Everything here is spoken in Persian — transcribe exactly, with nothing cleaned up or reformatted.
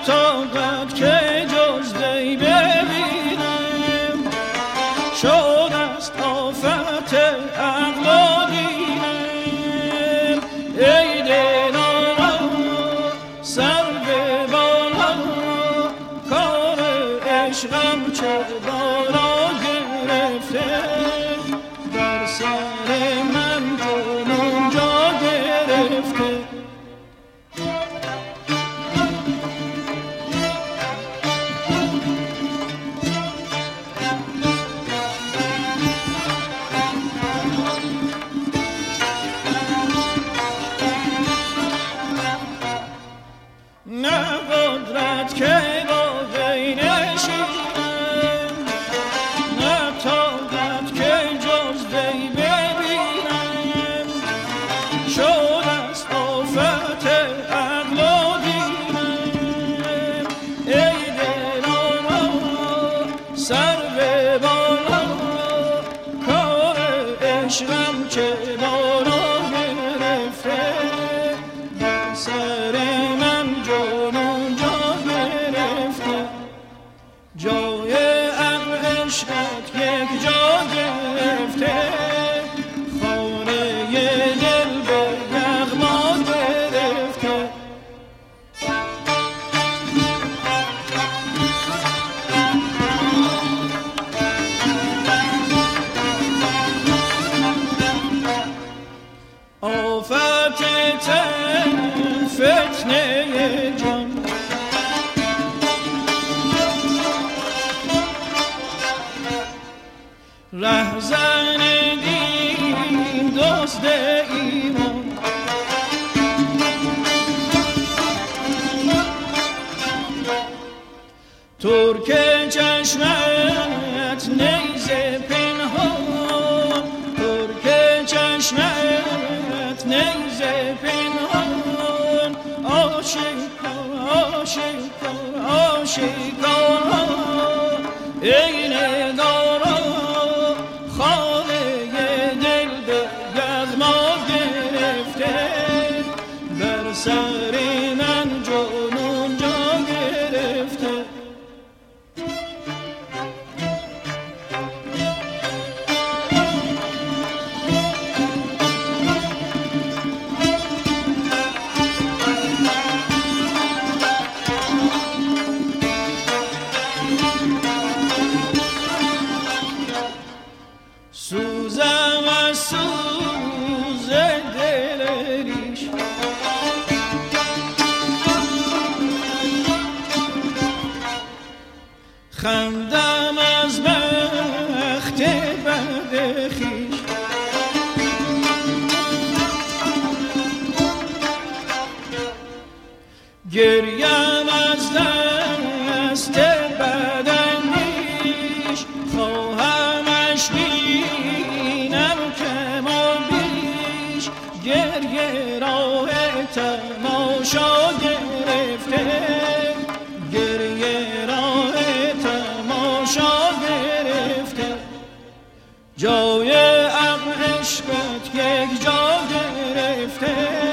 طاقت که جز وی ببینم، شد است آفت عقل و دینم. ای دلارا سر به بالا، کار عشقم چه بارا گرفته، بر سر من جنون جا گرفته. نه قدرت که با وی نشینم، نه طاقت که جز وی ببینم، شد است آفت عقل و دینم. ای دلارا سر به بالا، کار عشقم چه بارا گرفته، بر سر جنون جا گرفته. جای عقل عشقت یک جا گرفته، خانه دل به یغما گرفته. آفت تن فتنه جان، رهزن دین دزد ایمان. ترک چشمت نیزه پنهان، ترک چشمت نیزه پنهان. آشکار آشکار آشکار، ای نگارا خانه دل به یغما گرفته، بر سر من جنون جا گرفته. سوزم از سوز دل ریش، خندم از بخت بد خویش. گریم از دست بداندیش، خواهمش بینم کم و بیش. گریه راه تماشا گرفته، گریه راه تماشا گرفته. جای عقل عشقت یک جا گرفته،